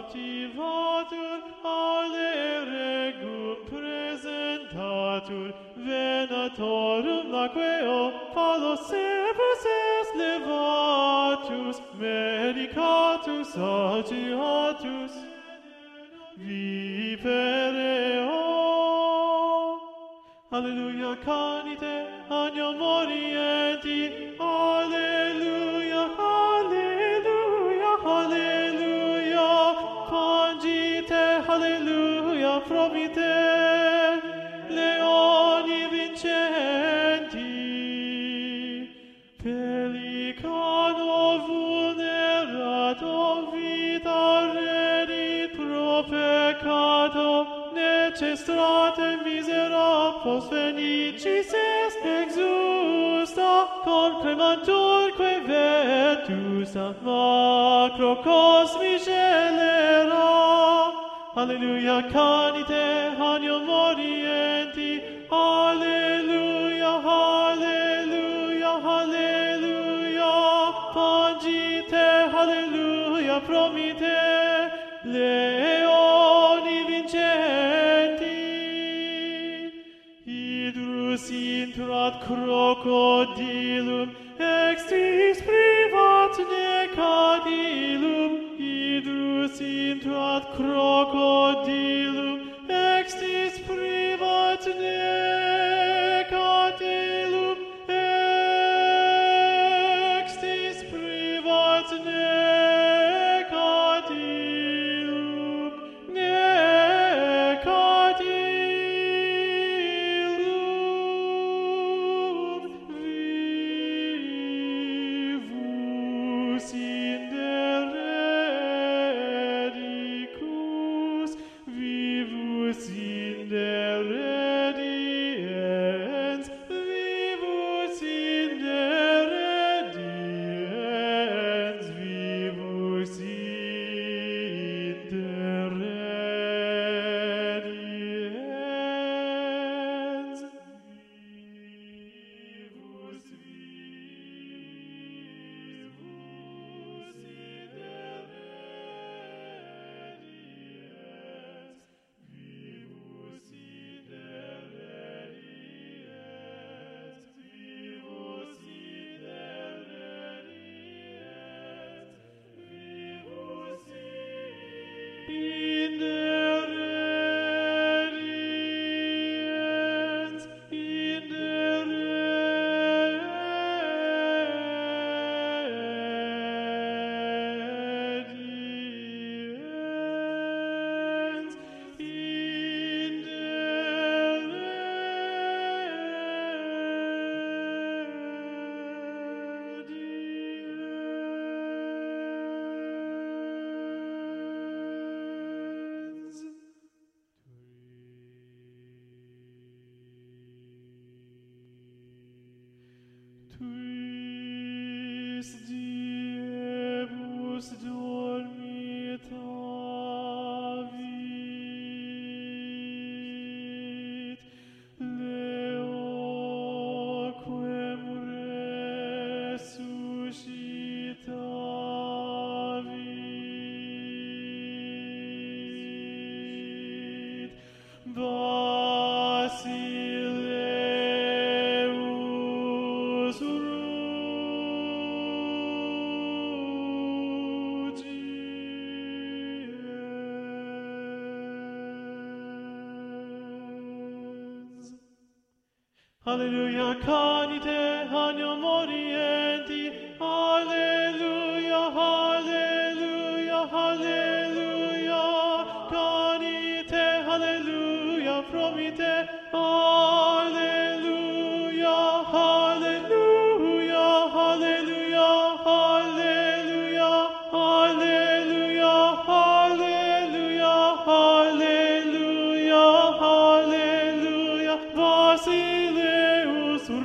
activatur, alle regum presentatur, venatorum laqueo, palos servus est levatus, medicatus agiatus, vipereo. Alleluia, canite, agnam morienti, alleluia, alleluia, alleluia, pangite, alleluia, promite, leoni vincenti, pelicano vulnerato, vita redit pro peccato, necestrate misera post fenicis est exusta, concremanturque vetusta, macrocosmi celera. Alleluia, canite, agnam morienti, alleluia, alleluia, alleluia, pangite, alleluia, promite, leoni vincenti, hydrus intrat crocodilum, extris privat necadilum, hydrus intrat crocodilum, extris privat necadilum, extris privat necadilum, necadilum, vivus in redicus, vivus in rediens, vivus in rediens, vivus in rediens, vivus, vivus in rediens, vivus in rediens, vivus in rediens, vivus in rediens, in rediens, in rediens. Tuis diebus dormitavit, leoquem resuscitavit, Basileus rugiens. Alleluia, canite, agnam morienti, alleluia, alleluia, alleluia, canite, alleluia, promite, alleluia, alleluia, alleluia, alleluia, alleluia, alleluia, alleluia, alleluia, Basileus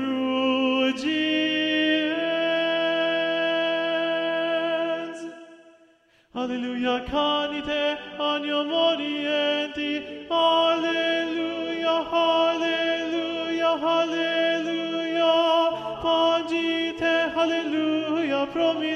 rugiens. Alleluia, canite, agnam morienti, alleluia, alleluia, alleluia, pangite, alleluia, promite,